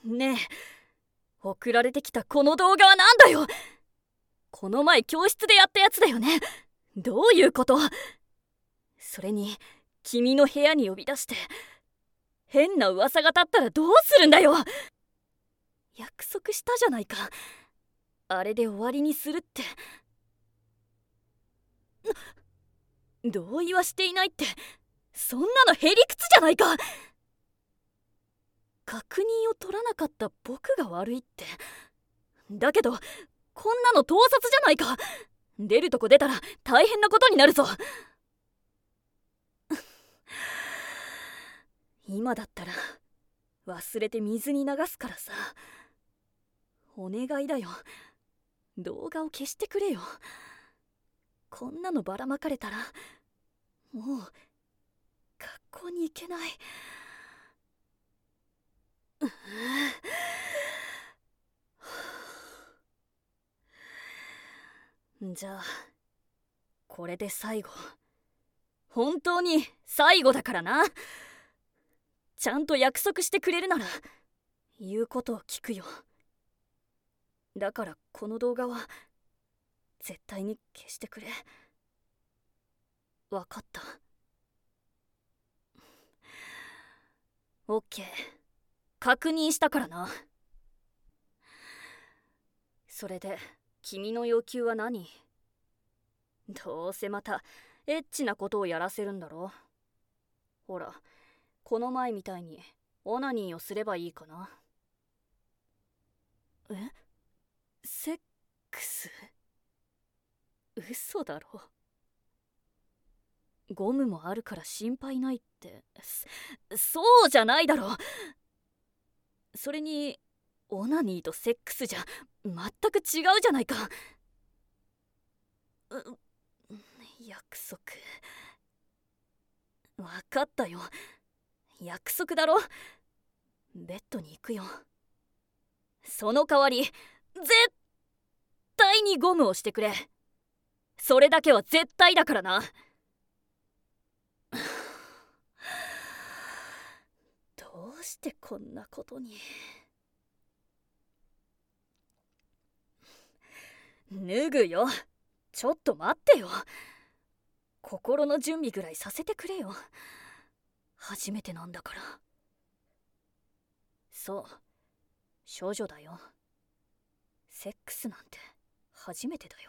ねえ、送られてきたこの動画はなんだよ。この前教室でやったやつだよね。どういうこと？それに君の部屋に呼び出して変な噂が立ったらどうするんだよ。約束したじゃないか。あれで終わりにするって。同意はしていないって、そんなのへりくつじゃないか。確認を取らなかった僕が悪いって。だけどこんなの盗撮じゃないか。出るとこ出たら大変なことになるぞ。今だったら忘れて水に流すからさ。お願いだよ、動画を消してくれよ。こんなのばらまかれたらもう学校に行けない。じゃあこれで最後、本当に最後だからな。ちゃんと約束してくれるなら言うことを聞くよ。だからこの動画は絶対に消してくれ。わかった。オッケー、確認したからな。それで君の要求は何？どうせまたエッチなことをやらせるんだろ。ほら、この前みたいにオナニーをすればいいかな。え？セックス？嘘だろ。ゴムもあるから心配ないって。そうじゃないだろ。それにオナニーとセックスじゃ全く違うじゃないか。約束。分かったよ、約束だろ。ベッドに行くよ。その代わり絶対にゴムをしてくれ。それだけは絶対だからな。どうしてこんなことに。脱ぐよ。ちょっと待ってよ。心の準備ぐらいさせてくれよ。初めてなんだから。そう、少女だよ。セックスなんて初めてだよ。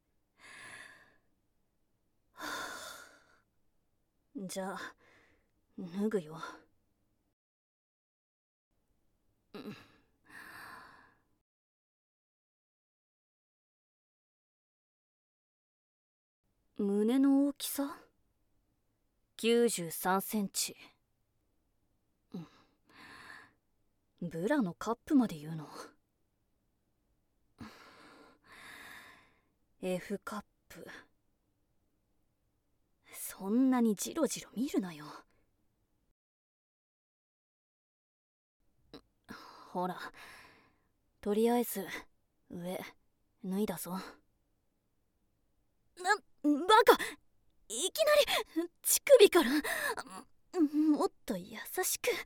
じゃあ脱ぐよ。胸の大きさ93センチ。ブラのカップまで言うの。F カップ。そんなにジロジロ見るなよ。ほら、とりあえず上脱いだぞ。バカ、いきなり乳首から。もっと優しく。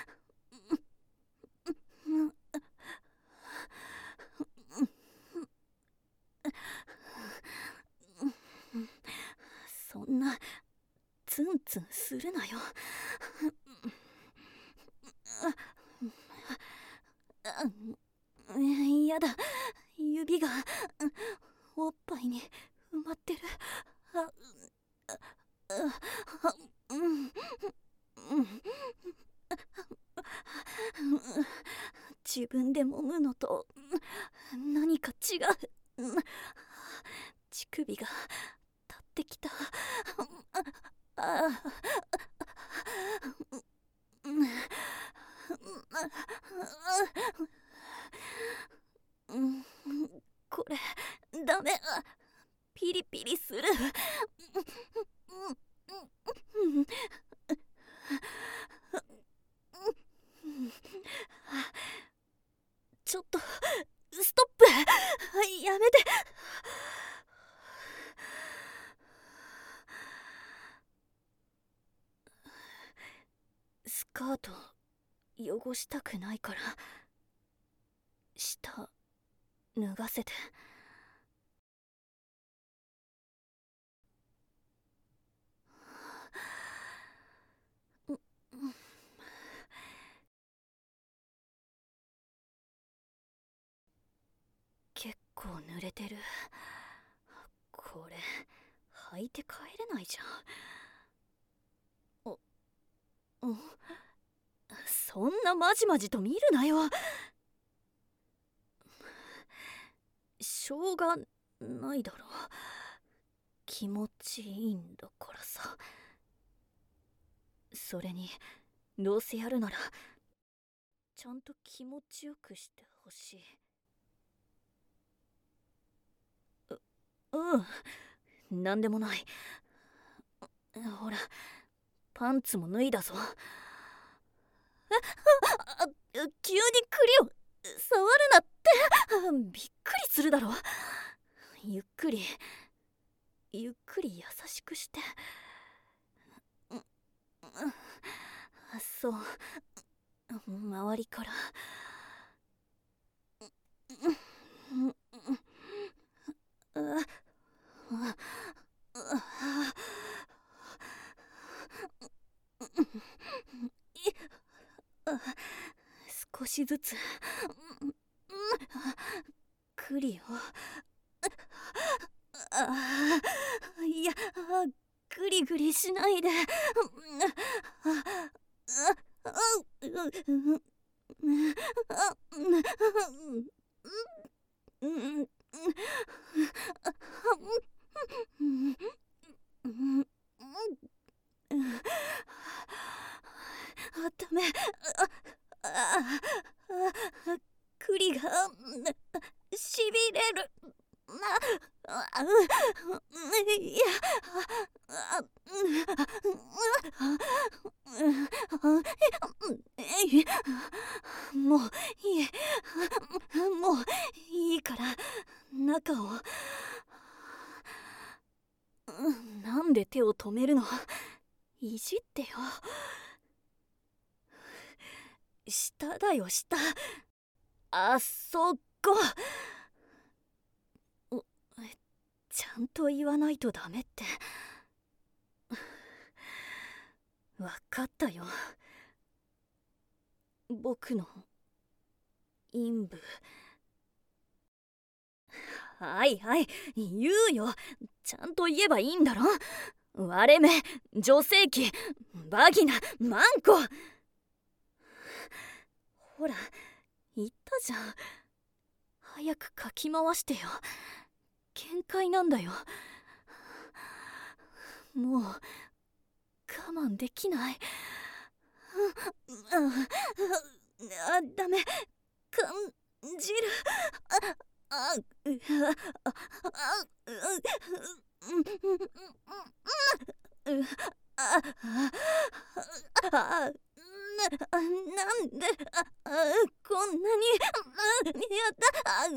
そんなツンツンするなよ。やだ、指がおっぱいに埋まってる。自分で揉むのと何か違う。乳首が立ってきた。これダメ。ピリピリする。ちょっとストップ。やめて。スカート汚したくないから下脱がせて。結構濡れてる。これ履いて帰れないじゃん。そんなまじまじと見るなよ。しょうがないだろ。気持ちいいんだからさ。それにどうせやるならちゃんと気持ちよくしてほしい。なんでもない。ほら、パンツも脱いだぞ。急に栗を触るなって。びっくりするだろ。ゆっくり優しくして。そう、周りから。少しずつ栗を。いや、グリグリしないで。ダメ。栗がしびれる。いや、もういい。もういいから中を。なんで手を止めるの。いじってよ。下だよ、下。あそこ。ちゃんと言わないとダメって。わかったよ。僕の陰部。はいはい、言うよ。ちゃんと言えばいいんだろ。割れ目、女性器、バギナ、マンコ。ほら言ったじゃん。早くかき回してよ。限界なんだよ。もう我慢できない。ダメ。感じる。なんでこんなにやだ。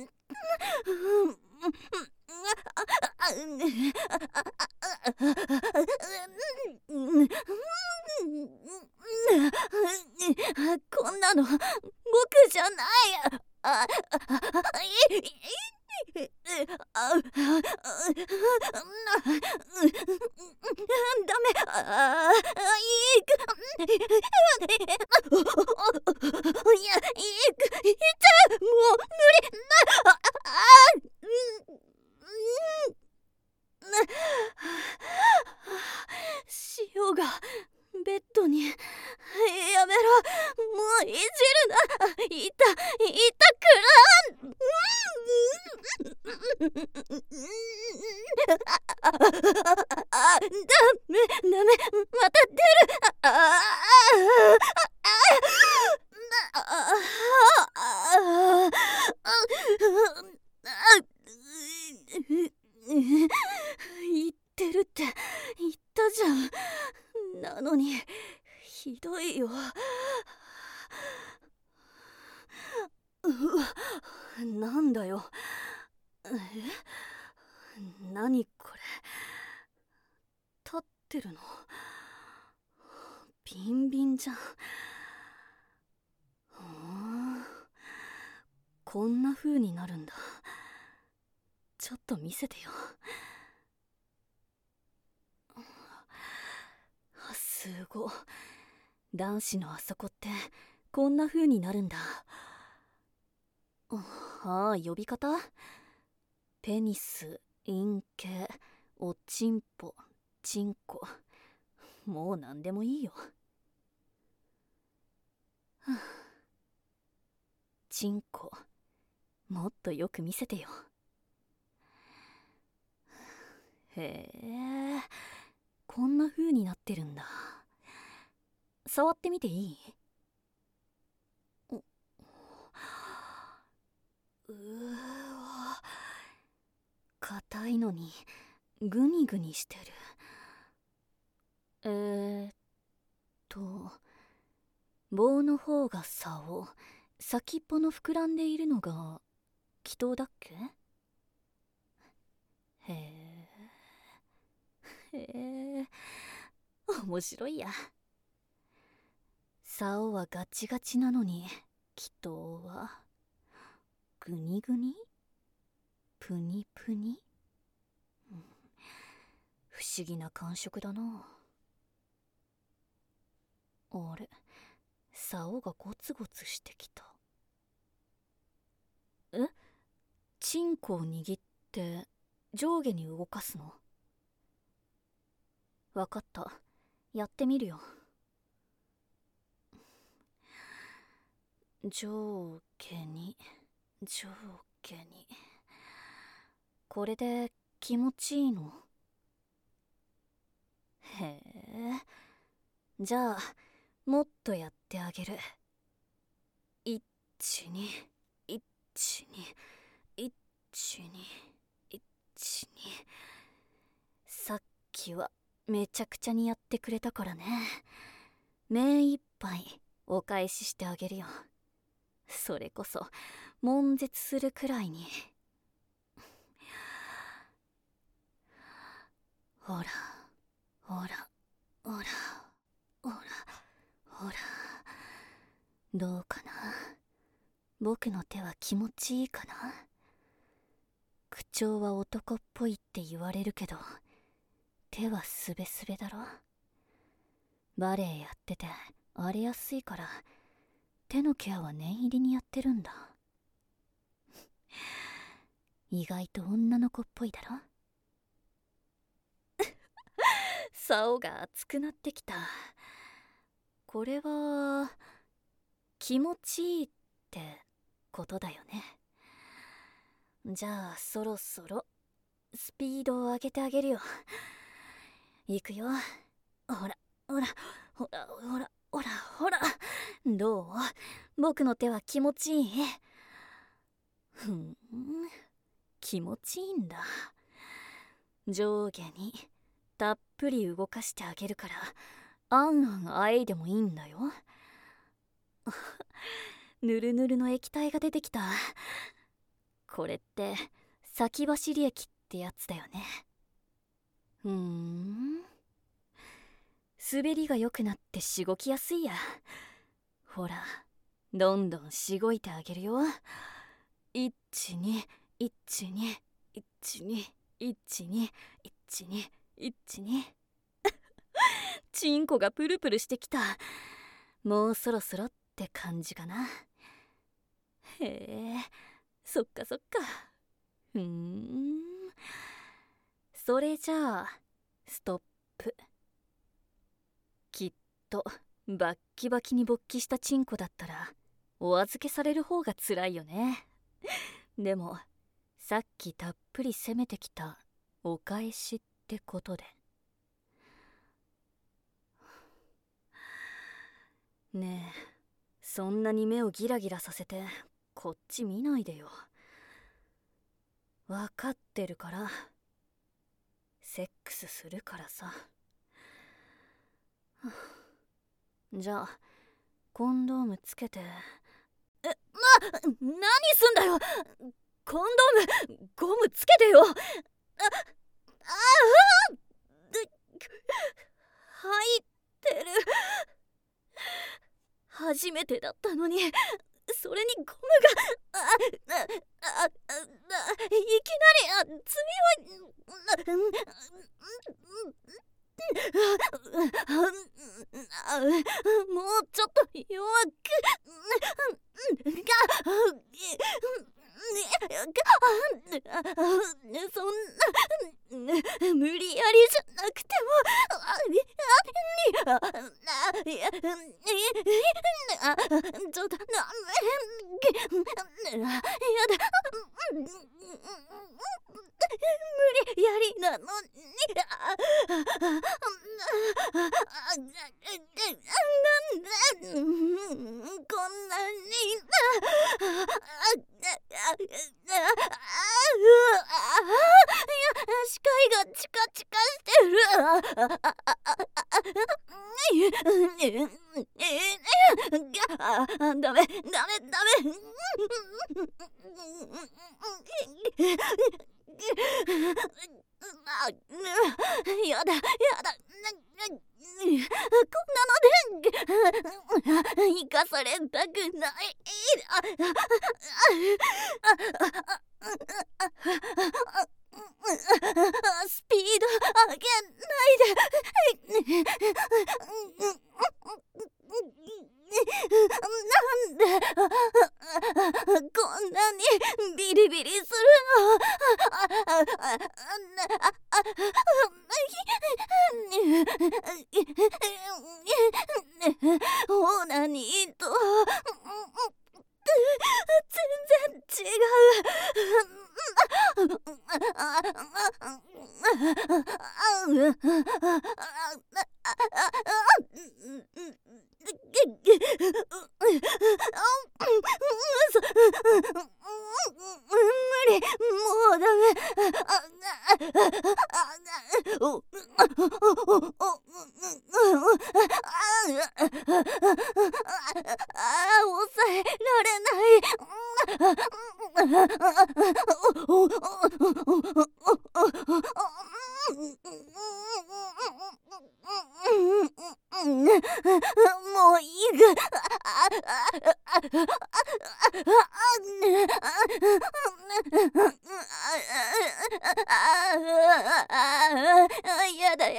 こんなの僕じゃない。ダメ。いや、もう無理。塩がベッドに。やめろ。もういじるな。痛くダメ。また出る。言ってるって言ったじゃん。なのにひどいよ。なんだよ。何これ。立ってるのビンビンじゃん。 こんな風になるんだ。ちょっと見せてよ。すご。男子のあそこってこんな風になるんだ。ああ、呼び方？ペニス、陰茎、おちんぽ、ちんこ。もう何でもいいよ。ちんこ、もっとよく見せてよ。へえ、こんな風になってるんだ。触ってみていい？うわ、硬いのにグニグニしてる。棒の方が竿、先っぽの膨らんでいるのが気筒だっけ？へえ、面白いや。竿はガチガチなのに気筒はグニグニ、プニプニ、不思議な感触だな。あれ、竿がゴツゴツしてきた。チンコを握って上下に動かすの？わかった、やってみるよ。上下に上下に。これで気持ちいいの？へえ、じゃあもっとやってあげる。1、2、1、2、1、2、1、2。さっきはめちゃくちゃにやってくれたからね。目いっぱいお返ししてあげるよ。それこそ悶絶するくらいに。ほらほらほらほらほら、どうかな？僕の手は気持ちいいかな？口調は男っぽいって言われるけど、手はスベスベだろ。バレエやってて荒れやすいから手のケアは念入りにやってるんだ。意外と女の子っぽいだろ。竿が熱くなってきた。これは気持ちいいってことだよね。じゃあそろそろスピードを上げてあげるよ。いくよ。ほらほらほらほらほらほら、どう？僕の手は気持ちいい？気持ちいいんだ。上下にたっぷり動かしてあげるから、あんあんあえいでもいいんだよ。ぬるぬるの液体が出てきた。これって先走り液ってやつだよね。滑りが良くなってしごきやすいや。ほら、どんどんしごいてあげるよ。1、2、1、2、1、2、1、2、1、2、1、2。チンコがプルプルしてきた。もうそろそろって感じかな。へえ、そっかそっか。それじゃあストップ。きっとバッキバキに勃起したチンコだったらお預けされる方が辛いよね。でもさっきたっぷり攻めてきたお返しってことで。ねえ、そんなに目をギラギラさせてこっち見ないでよ。わかってるから。セックスするからさ。じゃあコンドームつけて。何すんだよ。コンドームゴムつけてよ。入ってる。初めてだったのにそれにゴムがいきなり爪をもうちょっと弱くそんな無理やりじゃなくてもちょっとやだ無理やりなのにこんなに視界がチカチカしてるダメやだこんなので生かされたくないスピード上げないでなんでこんなにビリビリするのオーナニーと全然違無理もうダメ抑えられもういいやだ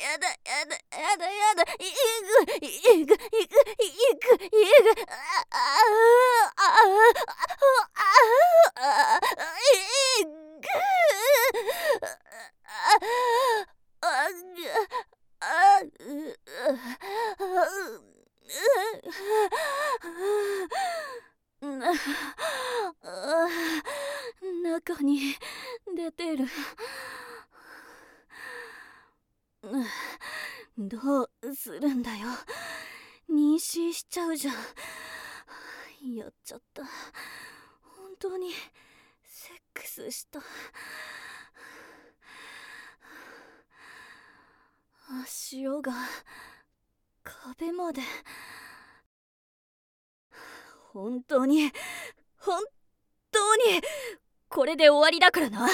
中に出てる。どうするんだよ。妊娠しちゃうじゃん。やっちゃった。本当にセックスした。潮が壁まで。本当にこれで終わりだからな。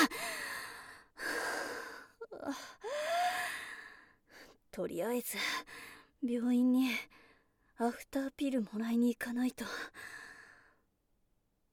とりあえず病院にアフターピルもらいに行かないと。